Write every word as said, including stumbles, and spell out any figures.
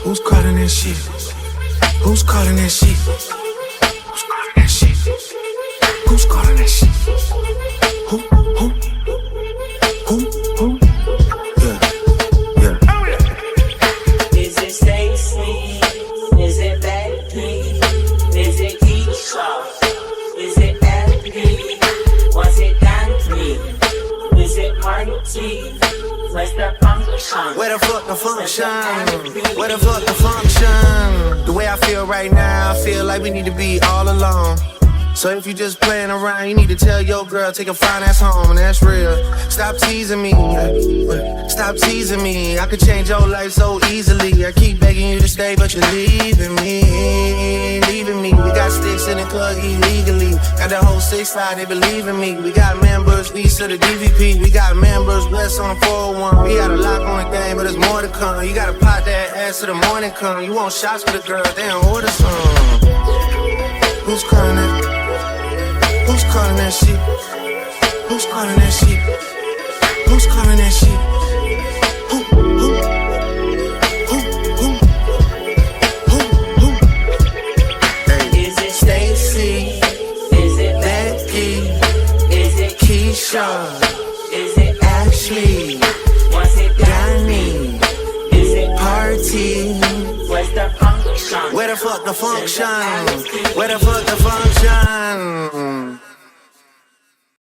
Who's calling that shit? Who's calling that shit? Who's calling that shit? Who's calling that shit? Who? Who? Who? Who? Yeah. Yeah. Is it Stacy? Is it Becky? Is it Keisha? Is it Anthony? Was it Anthony? Is it Marty? Where's the function? Where the fuck the function? Where the fuck the function? The way I feel right now, I feel like we need to be all alone. So if you just playing around, you need to tell your girl, take a fine ass home, and that's real. Stop teasing me, stop teasing me. I could change your life so easily. I keep begging you to stay, but you're leaving me, leaving me. We got sticks in the club illegally. Got the whole six side, they believe in me. We got members east of the D V P. We got members west on the four oh one. We got a lock on the game, but there's more to come. You gotta pop that ass till the morning come. You want shots for the girl, damn, order some. Who's calling it? Who's calling that shit? Who's calling that shit? Who's calling that shit? Who, who, who, who, who, who? Hey. Is it Stacy? Is it Becky? Is it Keisha? Is it Ashley? Was it Danny? Is it Party? Where's the function? Where the fuck the function? Where the fuck the function?